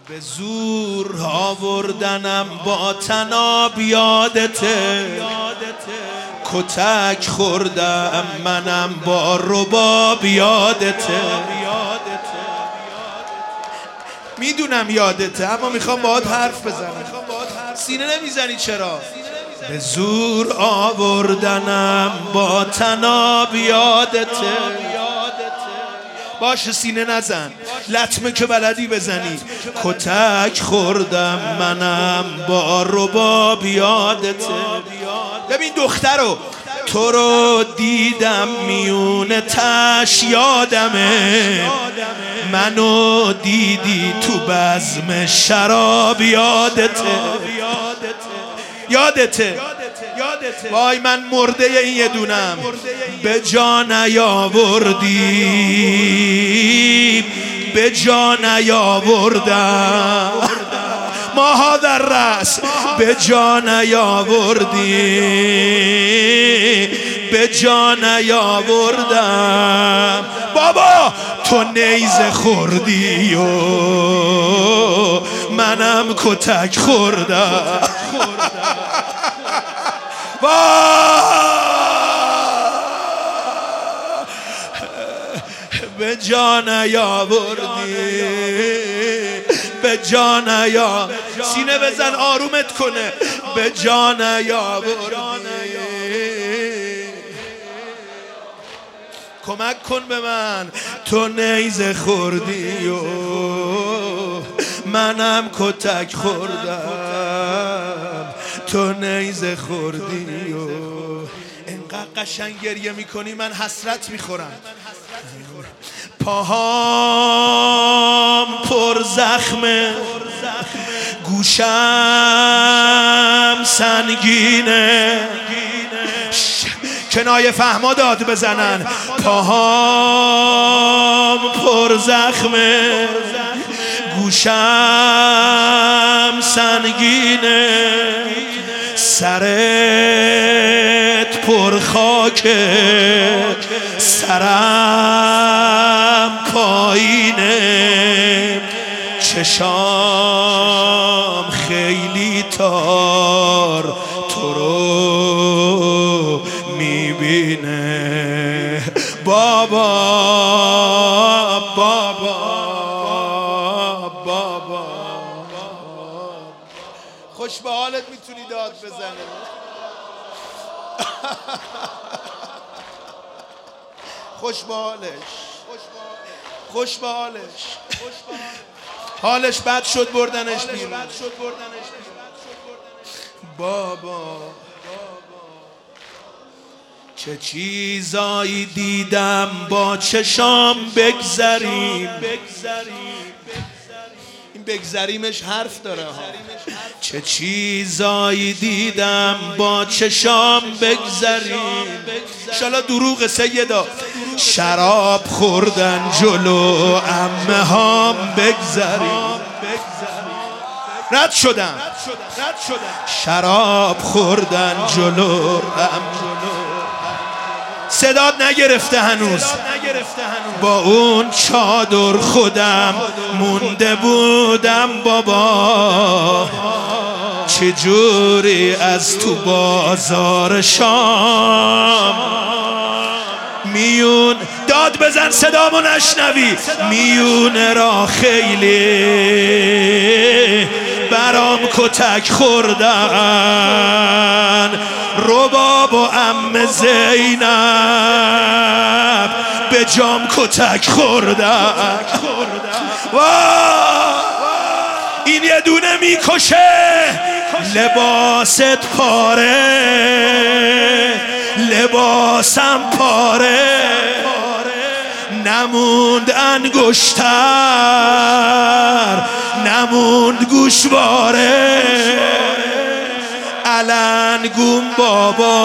به زور آوردنم با طناب یادته، کتک خوردم منم با رباب یادته. میدونم یادته اما میخوام باهات حرف بزنم. سینه نمیزنی چرا؟ به زور آوردنم با طناب یادته. باشه سینه نزن، لطمه که بلدی بزنی. کتک خوردم منم با رباب یادته. ببین دخترو، تو رو دیدم میونه تش یادمه، منو دیدی تو بزم شراب یادته. وای من مرده این یه دونم، به جا نیاوردی، به جا نیاوردم ماها در رأس، به جا نیاوردی، به جا نیاوردم. بابا تو نیزه خوردی و منم کتک خوردم. به جا نیاوردی، به جا نیا. سینه بزن آرومت کنه. به جا نیاوردی، کمک کن به من. تو نیزه خوردی و منم کتک خوردم، تو نیزه خوردی و اینقدر قشنگ گریه میکنی من حسرت میخورم. پاهام پر زخمه، گوشم سنگینه، کنایه فهما داد بزنن. پاهام پر زخمه، گوشم سنگینه، سرت پر خاکه، سرم پایینه، چشام خیلی تار تو رو میبینه. بابا خوش به حالت میتونی داد بزنی. خوش به حالش، خوش به حالش. حالش بد شد بردنش بیرون. بابا چه چیزایی دیدم با چشام بگذریم. این بگذریمش حرف داره ها. چه چیزایی دیدم با چشام بگذریم. انشالله دروغ سیدا. شراب خوردن جلو عمه هام بگذریم. رد شدم. شراب خوردن جلو عمه. صدات نگرفته هنوز. با اون چادر خودم مونده بودم بابا، چجوری از تو بازار شام میون داد بزن صدامو نشنوی. میونه را خیلی برام کتک خوردن، رباب و عمه زینب به جام کتک خوردن. این یه دونه میکشه. لباست پاره، لباسم پاره، نموند انگشتر، نموند گوشواره. الانگون بابا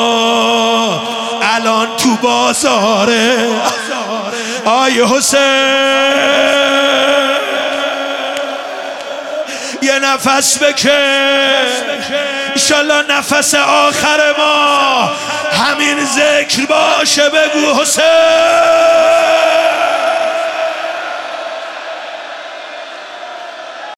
الان تو بازاره. آی حسین یه نفس بکش. انشالله نفس آخر ما همین ذکر باشه. بگو حسین.